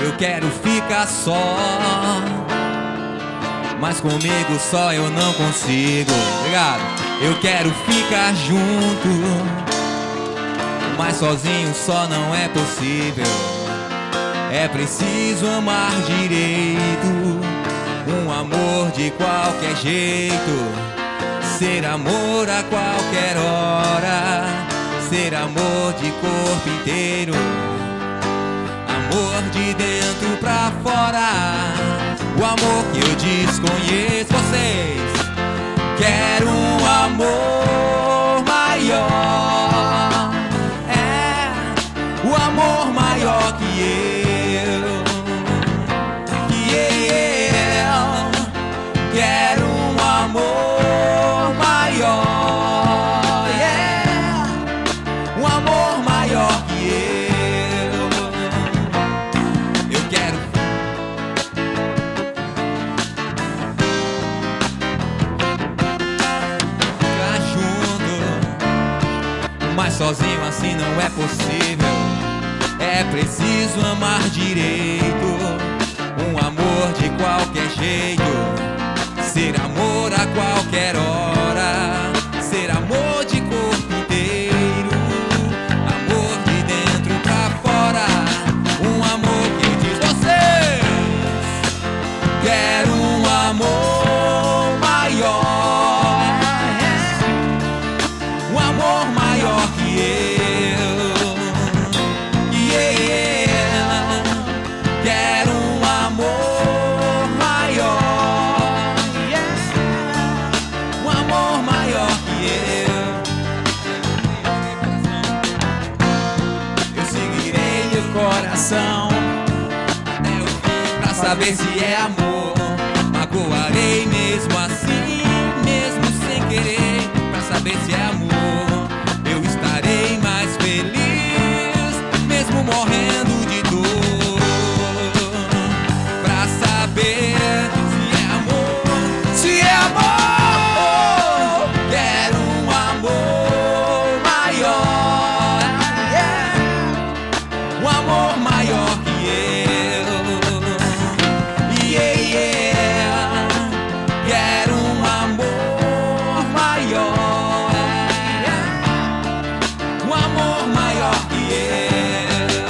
Eu quero ficar só, mas comigo só eu não consigo. Obrigado. Eu quero ficar junto, mas sozinho só não é possível. É preciso amar direito, um amor de qualquer jeito. Ser amor a qualquer hora, ser amor de corpo inteiro, amor de dentro pra fora, o amor que eu desconheço. Vocês quero um amor maior, o amor maior que eu, quero um amor maior, um amor maior que eu quero. Ficar junto, mas sozinho assim não é possível. É preciso amar direito, um amor de qualquer jeito. Ser amor a qualquer hora, ser amor de corpo inteiro, amor de dentro pra fora, um amor que diz vocês. Quero um amor maior, um amor maior que eu. Quero um amor maior, um amor maior que eu seguirei meu coração até o fim pra saber se é amor. Magoarei mesmo assim, mesmo sem querer, pra saber se é amor. Eu estarei mais feliz, mesmo morrendo de dor, pra saber se é amor, se é amor. Quero um amor maior, um amor maior que eu. Quero um amor maior, um amor maior que eu.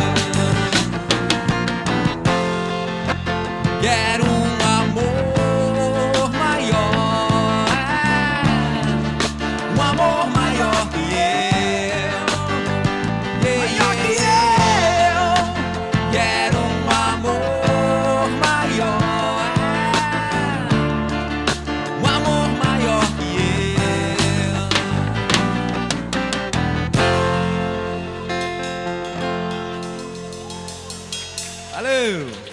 Quero um amor maior, um amor maior que eu. Maior que eu. Quero um amor maior, um amor maior que eu. Valeu!